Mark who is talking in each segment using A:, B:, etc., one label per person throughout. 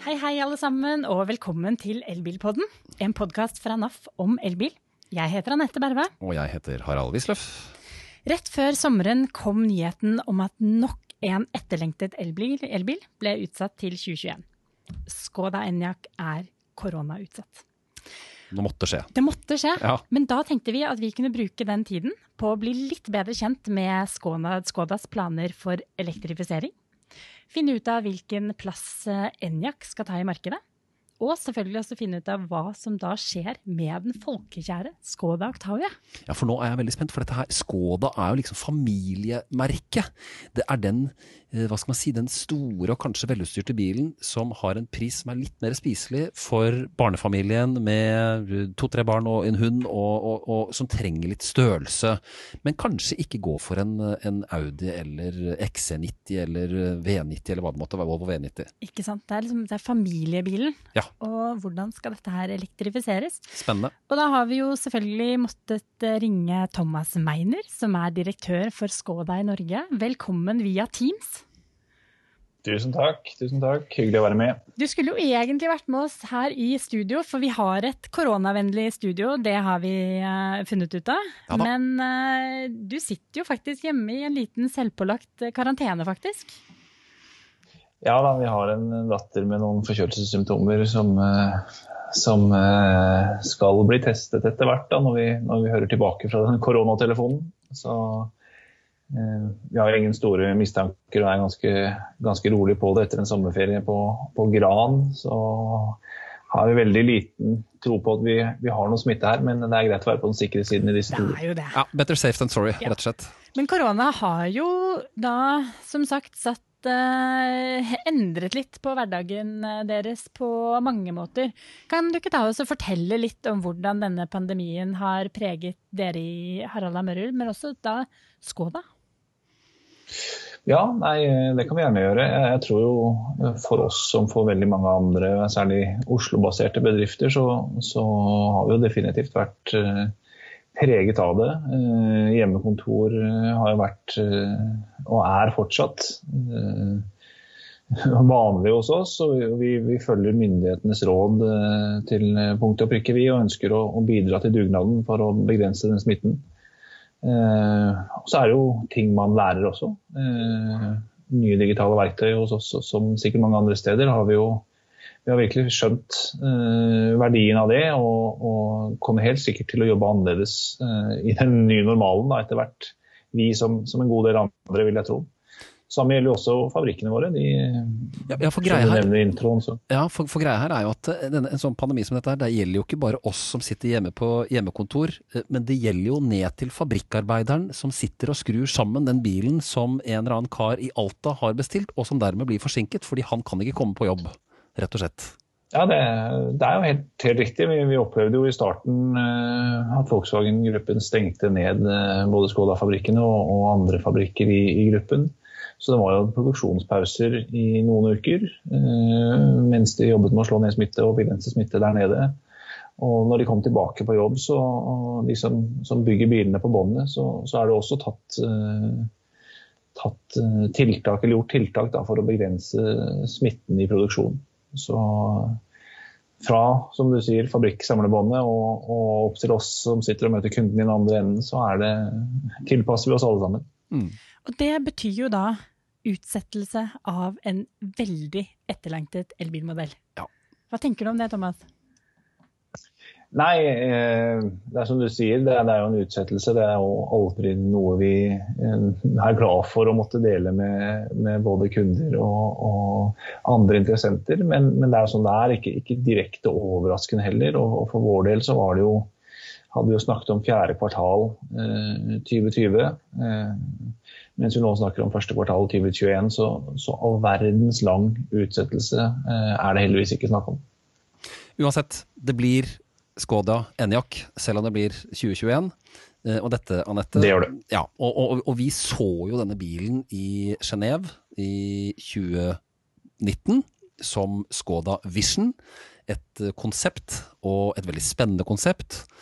A: Hei, hei alle sammen, og velkommen til Elbilpodden, en podcast fra NAF om elbil. Jeg heter Anette Berve.
B: Og jeg heter Harald Wisløff.
A: Rett før sommeren kom nyheten om at nok en etterlengtet elbil ble utsatt til 2021. Skoda Enyaq koronautsatt.
B: Det måtte skje.
A: Det måtte skje,
B: Ja.
A: Men da tenkte vi at vi kunne bruke den tiden på å bli litt bedre kjent med Skodas planer for elektrifisering. Finne ut av hvilken plass Enyaq skal ta i markedet. Og selvfølgelig også finne ut av hva som da skjer med den folkekjære Skoda Octavia.
B: Ja, for nå er jeg veldig spent, for dette her, Skoda er jo liksom familiemerket. Det er den, hva skal man si, den store og kanskje velutstyrte bilen som har en pris som er litt mer spiselig for barnefamilien med 2-3 barn og en hund, og som trenger litt størrelse, men kanskje ikke gå for en Audi eller XC90 eller V90 eller hva det måtte være, Volvo V90.
A: Ikke sant? Det er familiebilen.
B: Ja.
A: Og hvordan skal dette her elektrifiseres?
B: Spennende.
A: Og da har vi jo selvfølgelig måttet ringe Thomas Meiner, som er direktør for Skoda i Norge. Velkommen via Teams.
C: Tusen takk. Hyggelig å være med.
A: Du skulle jo egentlig vært med oss her i studio, for vi har et koronavennlig studio, det har vi funnet ut av.
B: Ja da.
A: Men du sitter jo faktisk hjemme i en liten selvpålagt karantene, faktisk.
C: Ja da, vi har en datter med noen forkjølelsessymptomer som skal bli testet etter hvert da, når vi hører tilbake fra den koronatelefonen. Så vi har ingen store mistanker og ganske rolig på det etter en sommerferie på Gran. Så har vi veldig liten tro på at vi har noe smitte her, men det er greit å være på den sikre siden i disse
A: Det er jo det.
B: Ja, better safe than sorry,
A: Ja.
B: rett og slett.
A: Men korona har jo da, som sagt, endret litt på hverdagen deres på mange måter. Kan du ikke ta oss og fortelle litt om hvordan denne pandemien har preget dere i Harald og Mørrud, men også da Skoda?
C: Ja, nei, det kan vi gjerne gjøre. Jeg tror jo for oss som for veldig mange andre, særlig Oslo-baserte bedrifter, så har vi jo definitivt vært preget av det. Hjemmekontor har jo vært og er fortsatt vanlig hos oss, og vi følger myndighetenes råd til punkt og prikke, og ønsker å bidra til dugnaden for å begrense den smitten. Så er det jo ting man lærer også. Nye digitale verktøy hos oss, som sikkert mange andre steder, vi har virkelig skjønt verdien av det, og kommer helt sikkert til å jobbe annerledes i den nye normalen da, etter hvert. Vi som en god del andre, vil jeg tro. Samme gjelder jo også fabrikkene våre.
B: For greia her,
C: introen, så.
B: ja, for greia her er jo at en sånn pandemi som dette her, det gjelder jo ikke bare oss som sitter hjemme på hjemmekontor, men det gjelder jo ned til fabrikkarbeideren som sitter og skrur sammen den bilen som en eller annen kar i Alta har bestilt, og som dermed blir forsinket, fordi han kan ikke komme på jobb, rett og slett.
C: Ja, det er jo helt riktig. Vi opplevde jo i starten at Volkswagen-gruppen stengte ned både Skoda-fabrikkene og andre fabrikker i gruppen. Så det var jo produksjonspauser i noen uker, mens de jobbet med å slå ned smitte og begrense smitte der nede. Og når de kom tilbake på jobb, de som bygger bilene på båndet, så er det også tatt tiltak, eller gjort tiltak da, for å begrense smitten i produksjonen. Så fra, som du sier, fabrikksamlebåndet og opp til oss som sitter og møter kunden i den andre enden, så tilpasser vi oss alle sammen.
B: Mm.
A: Og det betyr jo da utsettelse av en veldig etterlengtet elbilmodell.
B: Ja.
A: Hva tenker du om det, Thomas?
C: Nei, det er som du sier, det er jo en utsettelse. Det er jo aldri noe vi er glad for å måtte dele med både kunder og andre interessenter. Men det er jo sånn det er, ikke direkte overraskende heller. Og for vår del så hadde vi jo snakket om 4. kvartal 2020. Mens vi nå snakker om 1. kvartal 2021, så all verdens lang utsettelse er det heldigvis ikke snakk om.
B: Uansett, det blir Skoda Enyaq, selv om det blir 2021. Og dette, Anette,
C: det gjør det.
B: Ja, og vi så jo denne bilen i Genève i 2019 som Skoda Vision. Et konsept, og et veldig spennende konsept.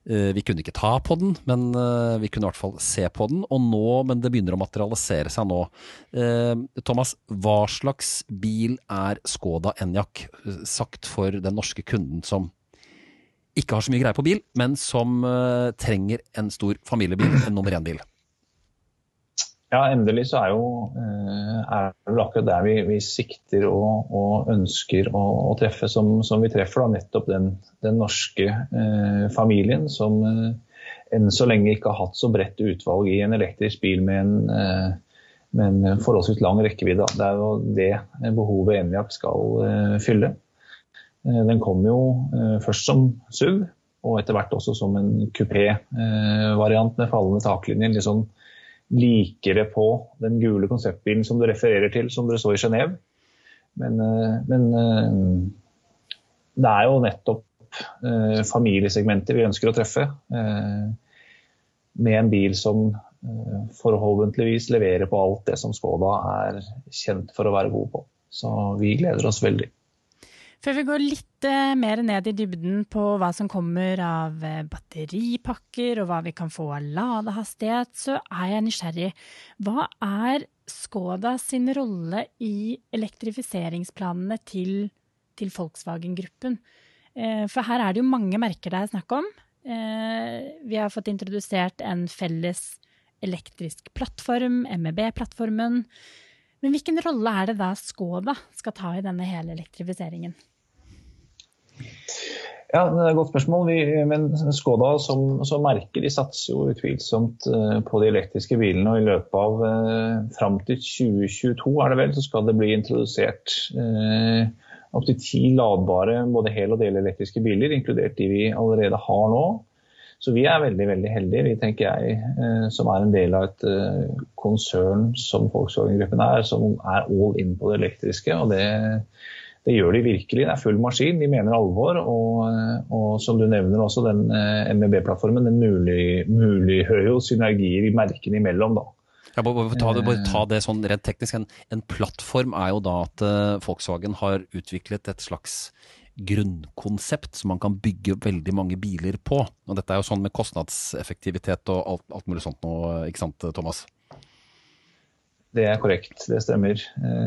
B: Vi kunne ikke ta på den, men vi kunne I hvert fall se på den, men det begynner å materialisere seg nå. Thomas, hva slags bil Skoda Enyaq, sagt for den norske kunden som ikke har så mye greie på bil, men som trenger en stor familiebil, en nummer 1-bil?
C: Ja, endelig så det vel akkurat der vi sikter og ønsker å treffe som vi treffer, da, nettopp den norske familien som enn så lenge ikke har hatt så bredt utvalg I en elektrisk bil med en forholdsvis lang rekkevidde. Det jo det behovet Enyaq skal fylle. Den kom jo først som SUV, og etter hvert også som en coupé-variant med fallende taklinjer, litt sånn likere på den gule konseptbilen som du refererer til, som dere så I Genève. Men det jo nettopp familiesegmenter vi ønsker å treffe, med en bil som forhåpentligvis leverer på alt det som Skoda kjent for å være god på. Så vi gleder oss veldig.
A: Før vi går litt mer ned I dybden på hva som kommer av batteripakker og hva vi kan få av ladehastighet, så jeg nysgjerrig. Hva Skoda sin rolle I elektrifiseringsplanene til Volkswagen-gruppen? For her det jo mange merker det snakk om. Vi har fått introdusert en felles elektrisk plattform, MEB-plattformen. Men hvilken rolle det da Skoda skal ta I denne hele elektrifiseringen?
C: Ja, det et godt spørsmål. Men Skoda som merker, de satser jo utvilsomt på de elektriske bilene, og I løpet av frem til 2022 det vel, så skal det bli introdusert opp til 10 ladbare, både hel- og delelektriske biler, inkludert de vi allerede har nå. Så vi veldig, veldig heldige, vi tenker jeg, som en del av et konsern som Volkswagen-gruppen som all in på det elektriske, og det gjør de virkelig. Det full maskin, de mener alvor, og som du nevner også, den MEB-plattformen, den muliggjør jo synergier I merkene imellom da.
B: Ja, bare ta det sånn rent teknisk. En plattform jo da at Volkswagen har utviklet et slags grunnkonsept som man kan bygge veldig mange biler på. Og dette jo sånn med kostnadseffektivitet og alt mulig sånt nå, ikke sant, Thomas?
C: Det korrekt, det stemmer.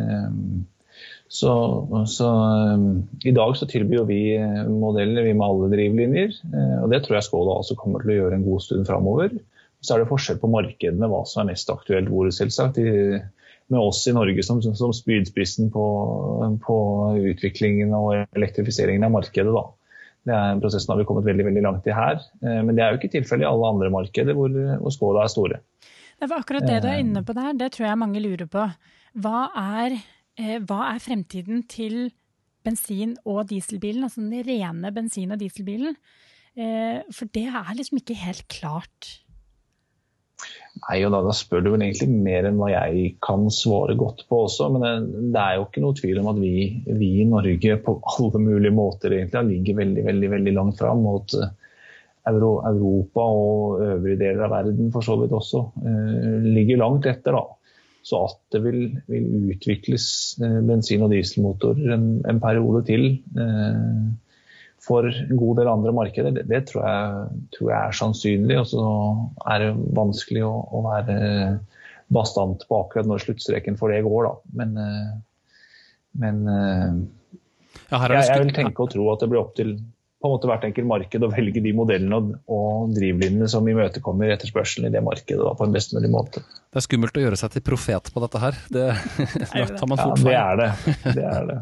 C: Så I dag så tilbyr vi modeller vi med alle drivlinjer, og det tror jeg Skoda også kommer til å gjøre en god stund fremover. Så det forskjell på markedene, hva som mest aktuelt, hvor det selvsagt med oss I Norge som spydspissen på utviklingen og elektrifiseringen av markedet da. Det en prosess har vi kommet veldig, veldig langt I her, men det jo ikke tilfellet I alle andre markeder hvor Skoda store.
A: Det var akkurat det du inne på der, det tror jeg mange lurer på. Hva fremtiden til bensin- og dieselbilen, altså den rene bensin- og dieselbilen? For det liksom ikke helt klart.
C: Nei, og da spør du vel egentlig mer enn hva jeg kan svare godt på også, men det jo ikke noe tvil om at vi I Norge på alle mulige måter egentlig ligger veldig, veldig, veldig langt frem mot Europa og øvrige deler av verden for så vidt også ligger langt etter da. Så at det vil utvikles bensin- og dieselmotorer en periode til for en god del andre markeder, det tror jeg sannsynlig, og så det vanskelig å være bastant på akkurat når sluttstreken for det går da. Men jeg vil tenke og tro at det blir opp til på en måte hvert enkelt marked å velge de modellene og drivlinjene som imøtekommer etterspørselen I det markedet da, på en best mulig måte.
B: Det skummelt å gjøre seg til profet på dette her. Det tar man fort
C: feil. Ja, det det.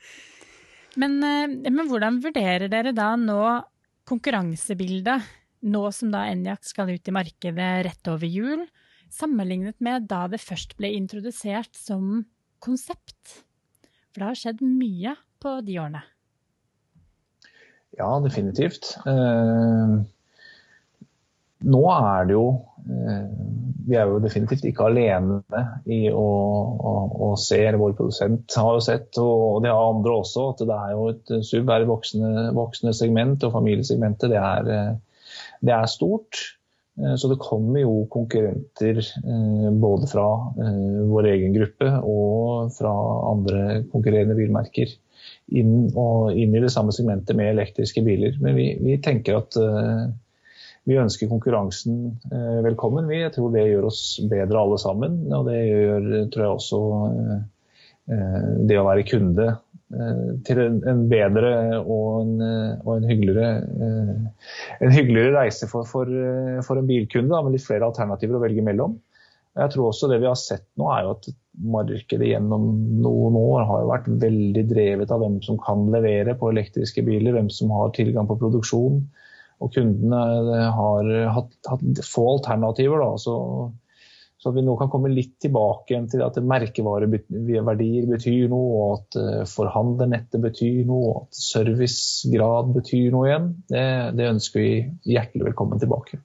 A: Men hvordan vurderer dere da nå konkurransebildet, nå som da Enyaq skal ut I markedet rett over jul, sammenlignet med da det først ble introdusert som konsept? For det har skjedd mye på de årene.
C: Ja, definitivt. Nå det jo, vi jo definitivt ikke alene I å se, eller vår produsent har jo sett, og det har andre også, at det jo et SUV et voksende segment, og familiesegmentet, det stort. Så det kommer jo konkurrenter både fra vår egen gruppe og fra andre konkurrerende bilmerker inn I det samme segmentet med elektriske biler. Men vi tenker at vi ønsker konkurransen velkommen. Jeg tror det gjør oss bedre alle sammen, og det gjør, tror jeg også, det å være kunde til en bedre og en hyggeligere reise for en bilkunde, da, med litt flere alternativer å velge mellom. Jeg tror også det vi har sett nå er jo at markedet gjennom noen år har vært veldig drevet av hvem som kan levere på elektriske biler, hvem som har tilgang på produksjon, og kundene har hatt få alternativer da, så at vi nå kan komme litt tilbake igjen til at merkevareverdier betyr noe, og at forhandlernettet betyr noe, og at servicegrad betyr noe igjen. Det ønsker vi hjertelig velkommen tilbake.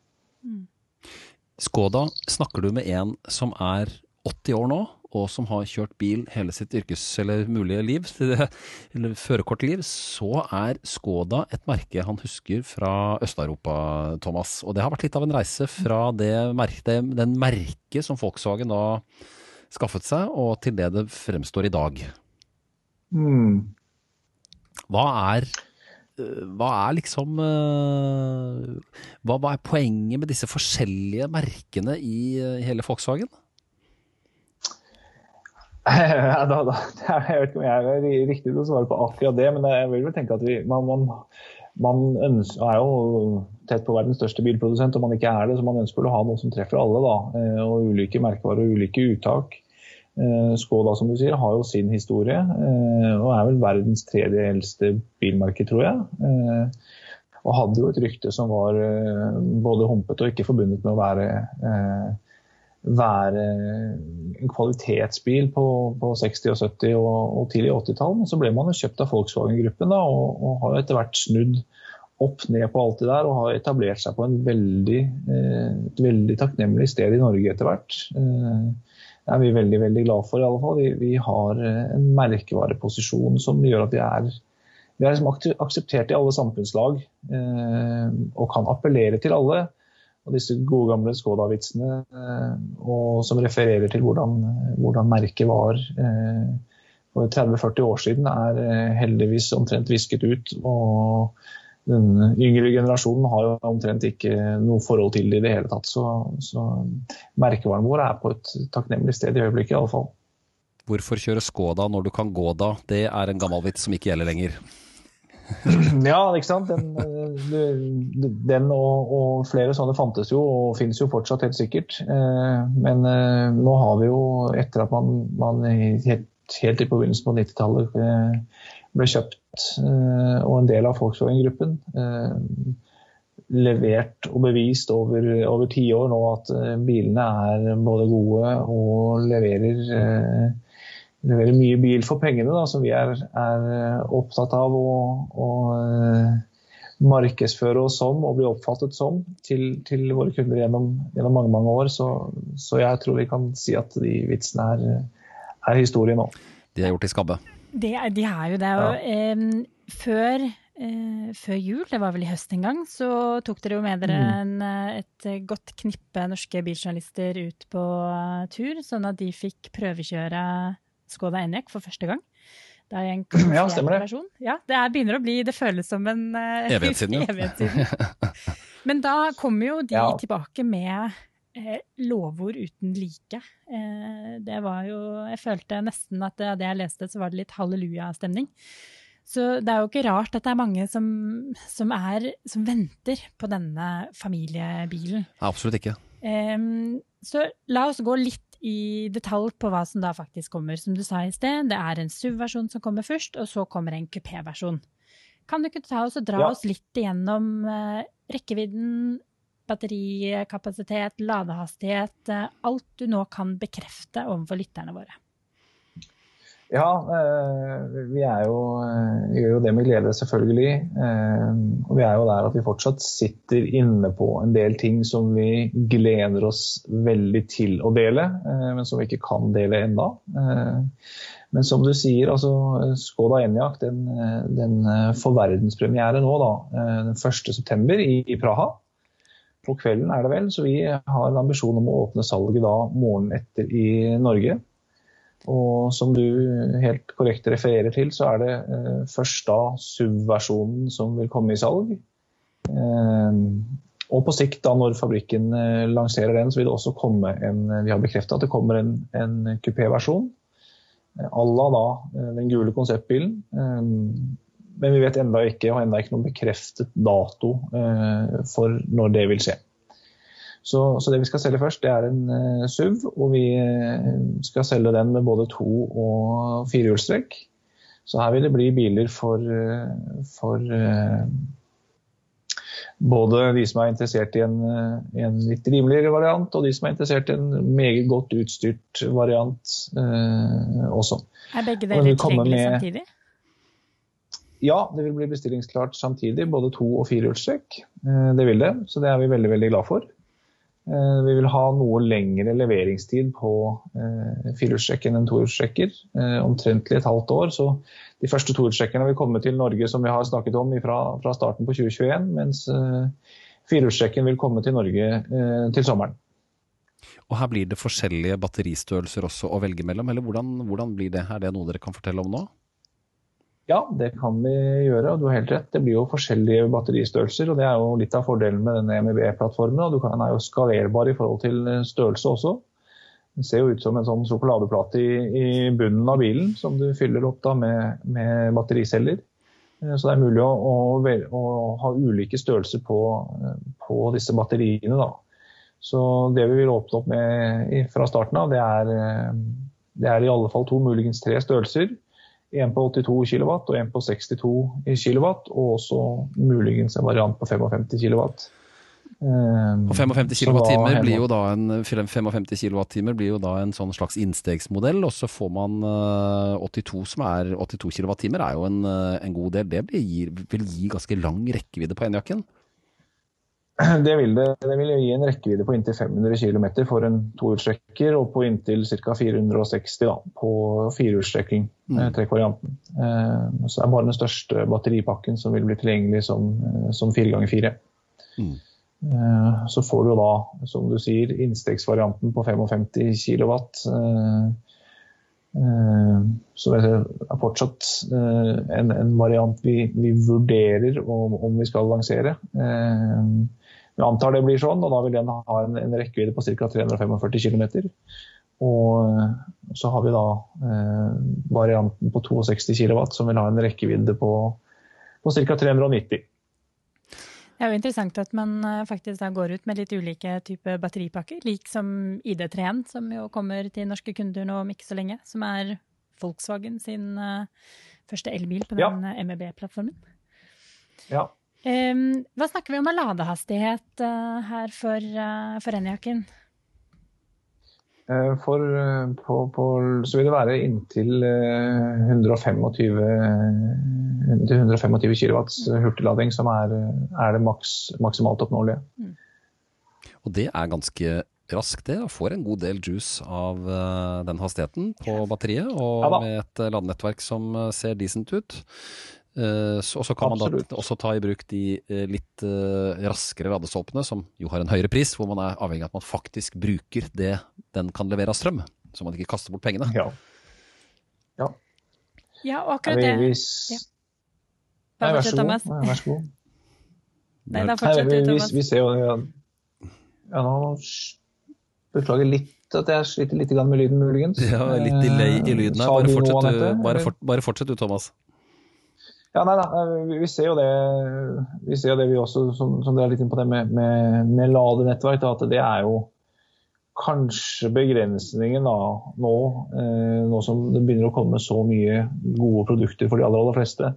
B: Skoda snakker du med en som 80 år nå, og som har kjørt bil hele sitt eller mulige liv, eller førerkortliv, så Skoda et merke han husker fra Øst-Europa, Thomas. Og det har vært litt av en reise fra den merke som Volkswagen da skaffet seg, og til det fremstår i dag. Hva liksom hva poenget med disse forskjellige merkene i hele Volkswagen?
C: Jeg vet ikke om jeg riktig til å svare på akkurat det, men jeg vil vel tenke at man er jo tett på verdens største bilprodusent, og man ikke det, så man ønsker å ha noe som treffer alle da, og ulike merkevarer og ulike uttak. Skoda, som du sier, har jo sin historie, og vel verdens tredje eldste bilmerke, tror jeg. Og hadde jo et rykte som var både humpet og ikke forbundet med å være en kvalitetsbil på 60- og 70- og tidlig 80-tall, men så ble man jo kjøpt av Volkswagen-gruppen da, og har etter hvert snudd opp ned på alt det der, og har etablert seg på et veldig takknemlig sted i Norge etter hvert. Det vi veldig, veldig glad for i alle fall. Vi har en merkevareposisjon som gjør at vi er liksom akseptert i alle samfunnslag, og kan appellere til alle. Og disse gode gamle Skoda-vitsene, som refererer til hvordan merket var for 30-40 år siden, heldigvis omtrent visket ut, og den yngre generasjonen har jo omtrent ikke noe forhold til det i det hele tatt, så merkevaren vår på et takknemlig sted i øyeblikket i alle fall.
B: Hvorfor kjøre Skoda når du kan gå da? Det en gammel vits som ikke gjelder lenger.
C: Ja, ikke sant? Den og flere sånne fantes jo, og finnes jo fortsatt helt sikkert. Men nå har vi jo, etter at man helt i begynnelsen på 90-tallet ble kjøpt, og en del av Volkswagen-gruppen, levert og bevist over 10 år nå at bilene både gode og leverer mye bil for pengene, da, som vi opptatt av å markedsføre oss som og bli oppfattet som til våre kunder gjennom mange, mange år. Så jeg tror vi kan si at de vitsene historie nå.
B: De gjort i skabbe.
A: De har jo det. Og, før jul, det var vel i høst en gang, så tok dere jo med dere et godt knippe norske biljournalister ut på tur, sånn at de fikk prøvekjøre Skoda Enyaq for første gang. Det en
C: stemmer
A: versjon. Ja, begynner å bli, det føles som en
B: evighet siden.
A: Men da kommer jo de tilbake med lovord uten like. Det var jo, jeg følte nesten at det jeg leste, så var det litt halleluja-stemning. Så det jo ikke rart at det mange som venter på denne familiebilen.
B: Absolutt ikke.
A: Så la oss gå litt i detalj på hva som da faktisk kommer. Som du sa i sted, det en SUV-versjon som kommer først, og så kommer en kupé-versjon. Kan du ikke ta oss og dra oss litt igjennom rekkevidden, batterikapasitet, ladehastighet, alt du nå kan bekrefte overfor lytterne våre?
C: Ja, vi gjør jo det med glede selvfølgelig, og vi jo der at vi fortsatt sitter inne på en del ting som vi gleder oss veldig til å dele, men som vi ikke kan dele enda. Men som du sier, altså Skoda Enyaq, den får verdenspremiere nå da, den 1. september i Praha. På kvelden det vel, så vi har en ambisjon om å åpne salget da morgenen etter i Norge. Og som du helt korrekt refererer til, så det først da SUV-versjonen som vil komme i salg. Og på sikt, da, når fabrikken lanserer den, så vil det også komme vi har bekreftet at det kommer en kupé-versjon, à la da den gule konseptbilen. Men vi vet enda ikke, og enda ikke noen bekreftet dato for når det vil skje. Så det vi skal selge først, det en SUV, og vi skal selge den med både 2- og 4-hjulstrekk. Så her vil det bli biler for både de som interessert i en litt rimeligere variant, og de som interessert i en meget godt utstyrt variant også.
A: Begge deler tilgjengelig samtidig?
C: Ja, det vil bli bestillingsklart samtidig, både 2- og 4-hjulstrekk. Det vil det, så det vi veldig, veldig glad for. Vi vil ha noe lengre leveringstid på 4-hjulstrekken enn 2-hjulstrekker, omtrentlig et halvt år. Så de første 2-hjulstrekkene vil komme til Norge, som vi har snakket om, fra starten på 2021, mens 4-hjulstrekken vil komme til Norge til sommeren.
B: Og her blir det forskjellige batteristørrelser også å velge mellom, eller hvordan blir det? Det noe dere kan fortelle om nå?
C: Ja, det kan vi gjøre, og du har helt rett. Det blir jo forskjellige batteristørrelser, og det jo litt av fordelen med denne MEB-plattformen, og den jo skalerbar i forhold til størrelse også. Den ser jo ut som en sånn sjokoladeplate i bunnen av bilen, som du fyller opp da med battericeller. Så det mulig å ha ulike størrelser på disse batteriene da. Så det vi vil åpne opp med fra starten av, det i alle fall 2, muligens 3 størrelser. En på 82 kW og en på 62 kW, og også muligens en variant på 55 kW.
B: Og 55 kWh blir jo da 55 kWh blir jo da en sånn slags innstegsmodell, og så får man 82 som 82 kWh jo en god del. Det vil gi ganske lang rekkevidde på Enyaqen.
C: Det vil gi en rekkevidde på inntil 500 km for en 2-hjulstrekker, og på inntil ca. 460 da, på 4-hjulstrekking, trekkvarianten. Så det bare den største batteripakken som vil bli tilgjengelig som 4x4. Så får du da, som du sier, innstegsvarianten på 55 kW. Så det fortsatt en variant vi vurderer om vi skal lansere. Vi antar det blir sånn, og da vil den ha en rekkevidde på ca. 345 km. Og så har vi da varianten på 62 kW som vil ha en rekkevidde på ca. 390.
A: Det jo interessant at man faktisk da går ut med litt ulike typer batteripakker, lik som ID3-en, som jo kommer til norske kunder nå om ikke så lenge, som Volkswagen sin første elbil på den MEB-plattformen. Ja. Hva snakker vi om ladehastighet her for Enyaqen? Så vil det være inntil 125 kW hurtiglading som det maksimalt oppnåelige.
B: Og det ganske raskt det, og får en god del juice av den hastigheten på batteriet, og med et ladenettverk som ser decent ut. Og så kan man da også ta i bruk de litt raskere ladestolpene, som jo har en høyere pris, hvor man avhengig av at man faktisk bruker det den kan levere av strøm, så man ikke kaster bort pengene.
A: Ja, og akkurat det.
C: Nei, vær så god.
A: Nei, da fortsetter du, Thomas.
C: Vi ser jo, nå beklager litt at jeg sliter litt med lyden muligens.
B: Ja, litt delay i lyden her. Bare fortsett du, Thomas.
C: Ja, nei, vi ser jo det vi også, som dere litt inn på det med ladenettverk, at det jo kanskje begrensningen da, nå som det begynner å komme så mye gode produkter for de aller fleste.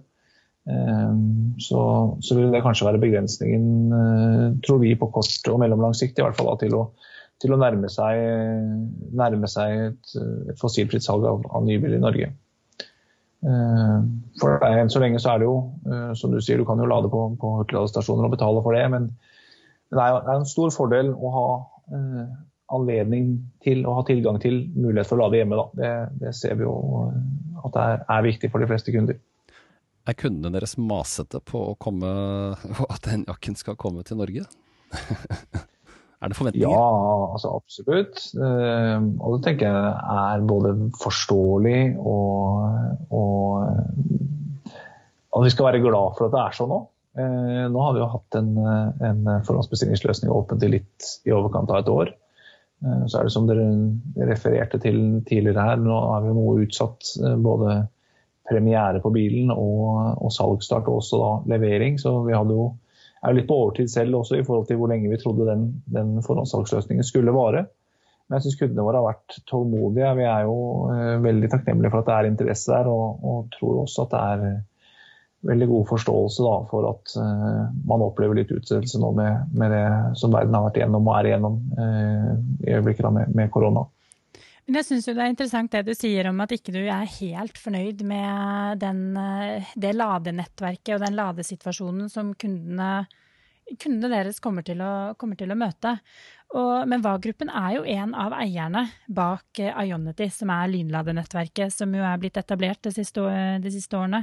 C: Så vil det kanskje være begrensningen, tror vi, på kort og mellomlang sikt, i hvert fall da, til å nærme seg et fossilfritt salg av nybiler i Norge. For enn så lenge så det jo, som du sier, du kan jo lade på hurtigladestasjoner og betale for det, men det en stor fordel å ha anledning til å ha tilgang til mulighet for å lade hjemme da. Det ser vi jo at det viktig for de fleste kunder.
B: Kundene deres masete på at Enyaqen skal komme til Norge? Det forventninger?
C: Ja, altså absolutt. Og det tenker jeg både forståelig og at vi skal være glad for at det sånn nå. Nå har vi jo hatt en forhåndsbestillingsløsning åpent i litt i overkant av et år. Så det som dere refererte til tidligere her, nå har vi jo noe utsatt både premiere på bilen og salgsstart og også da levering. Så vi er jo litt på overtid selv også i forhold til hvor lenge vi trodde den forhåndssalgsløsningen skulle vare. Men jeg synes kundene våre har vært tålmodige. Vi er jo veldig takknemlige for at det interesse der, og tror også at det veldig god forståelse da, for at man opplever litt utsettelse nå med det som verden har vært igjennom og igjennom i øyeblikket da, med korona.
A: Men jeg synes jo det interessant det du sier om at ikke du helt fornøyd med det ladenettverket og den ladesituasjonen som kundene deres kommer til å møte. Men VAG-gruppen jo en av eierne bak Ionity, som lynladenettverket, som jo blitt etablert de siste årene.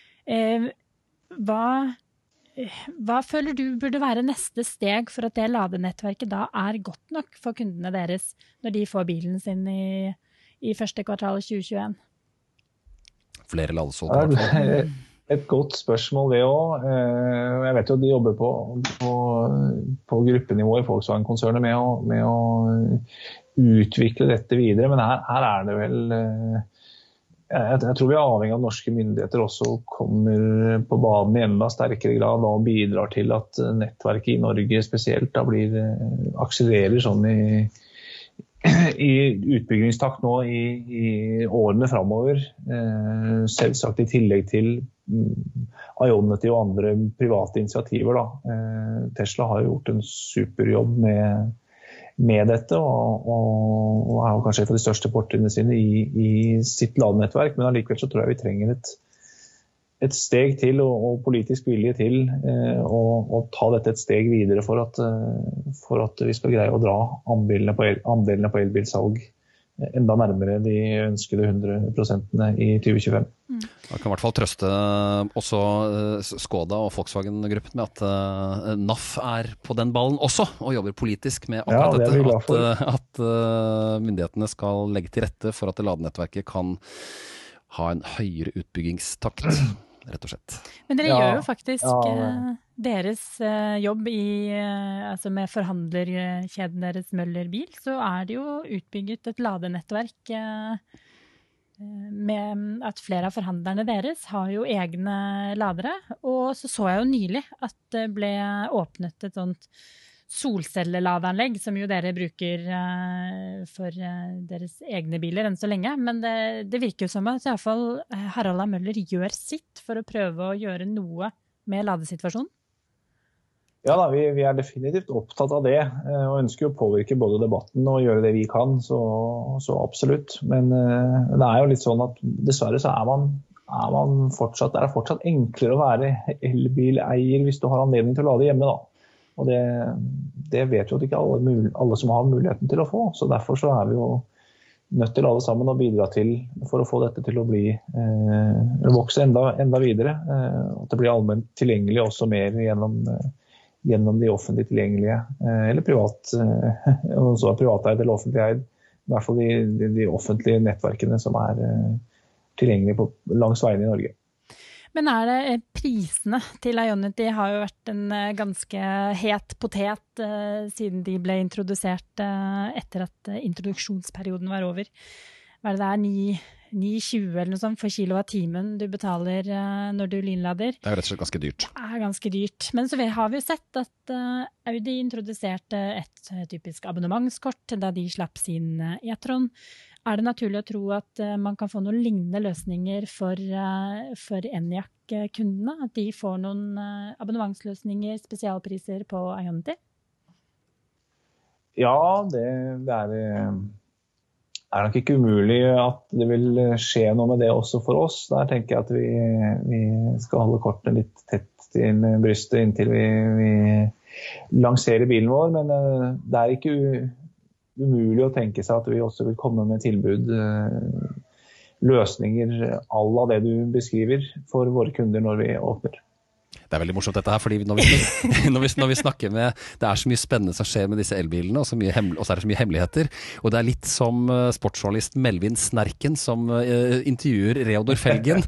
A: Hva føler du burde være neste steg for at det ladenettverket da godt nok for kundene deres når de får bilen sin i første kvartal 2021?
B: Flere ladesoldater.
C: Et godt spørsmål det også. Jeg vet jo at de jobber på gruppenivå i Volkswagen-konsernet med å utvikle dette videre, men her det vel... Jeg tror vi avhengig av norske myndigheter også kommer på banen i enda sterkere grad og bidrar til at nettverket i Norge spesielt da akselererer sånn i utbyggingstakt nå i årene fremover. Selvsagt i tillegg til Ionity og andre private initiativer da. Tesla har gjort en superjobb med dette og jo kanskje et av de største portene sine i sitt ladenettverk, men allikevel så tror jeg vi trenger et steg til og politisk vilje til å ta dette et steg videre for at vi skal greie å dra andelene på elbilsalg enda nærmere de ønskede 100% i 2025.
B: Jeg kan I hvert fall trøste også Skoda og Volkswagen-gruppen med at NAF på den ballen også, og jobber politisk med akkurat dette, at myndighetene skal legge til rette for at ladenettverket kan ha en høyere utbyggingstakt, rett og slett.
A: Men dere gjør jo faktisk deres jobb altså med forhandlerkjeden deres Møller Bil, så det jo utbygget et ladenettverk med at flere av forhandlerne deres har jo egne ladere, og så jeg jo nylig at det ble åpnet et sånt solcelleladeanlegg som jo dere bruker for deres egne biler enn så lenge, men det virker jo som at I hvert fall Harald Møller gjør sitt for å prøve å gjøre noe med ladesituasjonen.
C: Ja da, vi definitivt opptatt av det, og ønsker å påvirke både debatten og gjøre det vi kan, så absolutt. Men det jo litt sånn at dessverre så man fortsatt, det fortsatt enklere å være elbileier hvis du har anledning til å lade hjemme da. Og det vet jo ikke alle som har muligheten til å få, så derfor så vi jo nødt til alle sammen å bidra til for å få dette til å vokse enda videre, at det blir allment tilgjengelig også mer gjennom de offentlig tilgjengelige, eller privat, og så privateid eller offentlig eid, I hvert fall de offentlige nettverkene som tilgjengelige langs veien I Norge.
A: Men det prisene til Ionity har jo vært en ganske het potet siden de ble introdusert etter at introduksjonsperioden var over. Hva det 9,20 eller noe sånt for kilowattimen du betaler når du lynlader.
B: Det jo rett og slett ganske dyrt.
A: Det ganske dyrt. Men så har vi jo sett at Audi introduserte et typisk abonnementskort da de slapp sin e-tron. Det naturlig å tro at man kan få noen lignende løsninger for Enyaq-kundene? At de får noen abonnementsløsninger, spesialpriser på Ionity?
C: Ja, det nok ikke umulig at det vil skje noe med det også for oss. Der tenker jeg at vi skal holde kortene litt tett til brystet inntil vi lanserer bilen vår, men det ikke umulig å tenke seg at vi også vil komme med tilbud, løsninger alla det du beskriver for våre kunder når vi åpner.
B: Det veldig morsomt dette her, fordi når vi snakker med, det så mye spennende som skjer med disse elbilene, og så er det så mye hemmeligheter. Og det litt som sportsjournalist Melvin Snerken som intervjuer Reodor Felgen.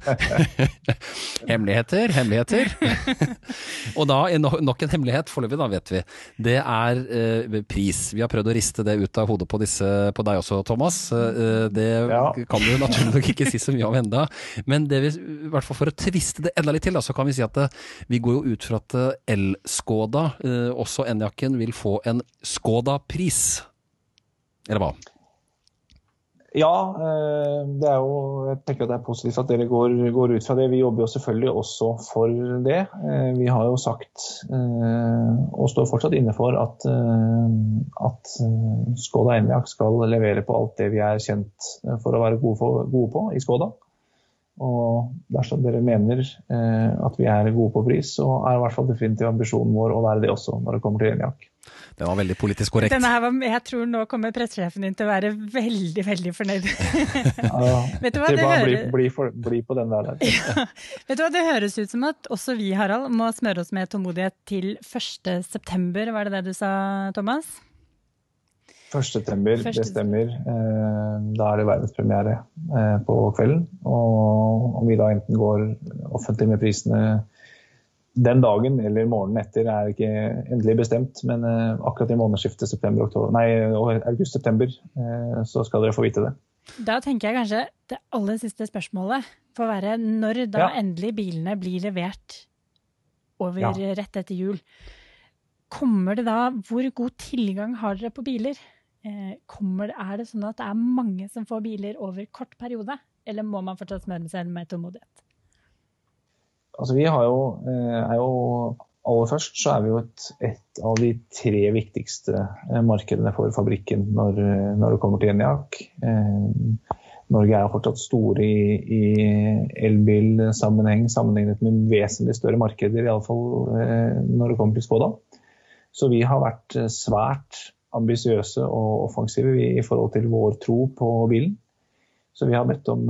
B: Hemmeligheter. Og da nok en hemmelighet, foreløpig da vet vi. Det pris. Vi har prøvd å riste det ut av hodet på deg også, Thomas. Det kan du naturlig nok ikke si så mye om enda. Men det vi, i hvert fall for å tviste det enda litt til, da, så kan vi si at vi går jo ut fra at El-Skoda, også Enyaqen, vil få en Skoda-pris. Eller hva?
C: Ja, det jo, jeg tenker at det positivt at dere går ut fra det. Vi jobber jo selvfølgelig også for det. Vi har jo sagt, og står fortsatt inne for, at Skoda Enyaq skal levere på alt det vi kjent for å være gode på i Skoda. Og dersom dere mener at vi gode på pris, så i hvert fall definitivt ambisjonen vår å være det også når det kommer til Enyaq.
B: Det var veldig politisk korrekt.
A: Jeg tror nå kommer pressesjefen din til å være veldig, veldig fornøyd. Vet du hva,
C: bli på den der.
A: Vet du hva, det høres ut som at også vi, Harald, må smøre oss med tålmodighet til 1. september. Var det du sa, Thomas?
C: 1. september, det stemmer. Da det verdenspremiere på kvelden. Og om vi da enten går offentlig med prisene den dagen eller morgenen etter ikke endelig bestemt, men akkurat i månedsskiftet august-september så skal dere få vite det.
A: Da tenker jeg kanskje det aller siste spørsmålet får være når da endelig bilene blir levert over rett etter jul. Kommer det da, hvor god tilgang har dere på biler? Det sånn at det mange som får biler over kort periode, eller må man fortsatt smøre seg med tålmodighet?
C: Altså vi har jo aller først så vi jo et av de 3 viktigste markedene for fabrikken når det kommer til Enyaq. Norge fortsatt store i elbil-sammenheng, sammenlignet med vesentlig større markeder, i alle fall når det kommer til Skoda. Så vi har vært svært ambisiøse og offensive i forhold til vår tro på bilen. Så vi har bedt om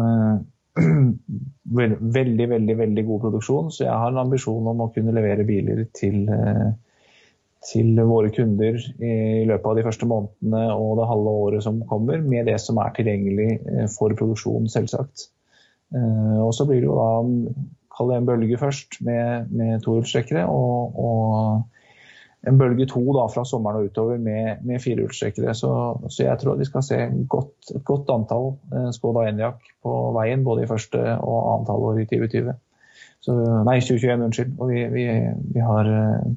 C: veldig, veldig, veldig god produksjon. Så jeg har en ambisjon om å kunne levere biler til våre kunder i løpet av de første månedene og det halve året som kommer, med det som tilgjengelig for produksjon, selvsagt. Og så blir det jo da, kall det en bølge først, med tohjulstrekkere, og en bølge 2 da, fra sommeren og utover med firehjulstrekkere. Så jeg tror at vi skal se et godt antall Skoda Enyaq på veien, både i første og annet halvår i 2020. 2021, unnskyld. Og vi har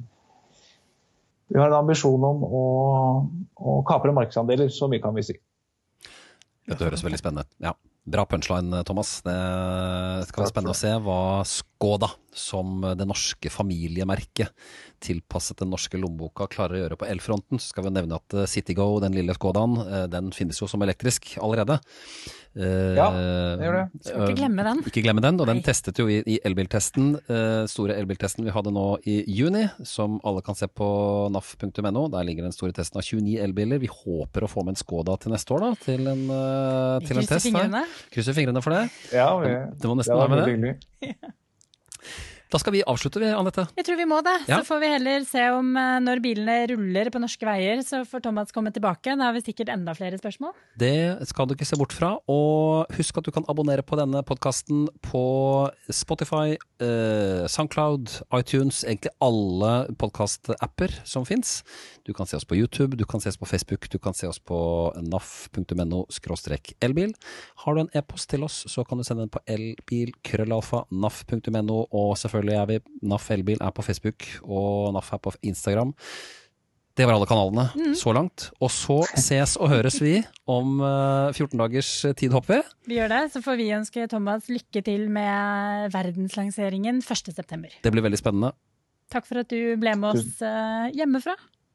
C: en ambisjon om å kapre markedsandeler, så mye kan vi si.
B: Det høres veldig spennende, ja. Bra punchline, Thomas. Det skal være spennende å se hva Skoda, som det norske familiemerket, tilpasset den norske lommeboka, klarer å gjøre på elfronten. Så skal vi nevne at Citigo, den lille Skodaen, den finnes jo som elektrisk allerede.
C: Ja, det gjør det.
A: Skal ikke glemme den.
B: Ikke glemme den, og den testet jo i elbiltesten, store elbiltesten vi hadde nå i juni, som alle kan se på naf.no. Der ligger den store testen av 29 elbiler. Vi håper å få med en Skoda til neste år da, til en test. Krysser fingrene for det.
C: Ja,
B: det må nesten være med det. Da skal vi avslutte, Annette. Jeg
A: tror vi må det. Så får vi heller se om når bilene ruller på norske veier, så får Thomas komme tilbake. Da har vi sikkert enda flere spørsmål.
B: Det skal du ikke se bort fra. Og husk at du kan abonnere på denne podcasten på Spotify, SoundCloud, iTunes, egentlig alle podcast-apper som finnes. Du kan se oss på YouTube, du kan se oss på Facebook, du kan se oss på naf.no/elbil. Har du en e-post til oss, så kan du sende den på elbil@naf.no, og selvfølgelig vi NAF Elbil på Facebook, og NAF på Instagram. Det var alle kanalene så langt. Og så ses og høres vi om 14 dagers tid, håper vi. Vi
A: gjør det, så får vi ønske Thomas lykke til med verdenslanseringen 1. september.
B: Det blir veldig spennende.
A: Takk for at du ble med oss hjemmefra.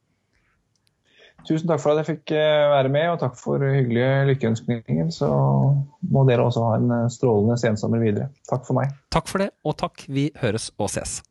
C: Tusen takk for at jeg fikk være med, og takk for hyggelige lykkeønskninger. Så må dere også ha en strålende sensommer videre. Takk for meg.
B: Takk for det, og takk. Vi høres og ses.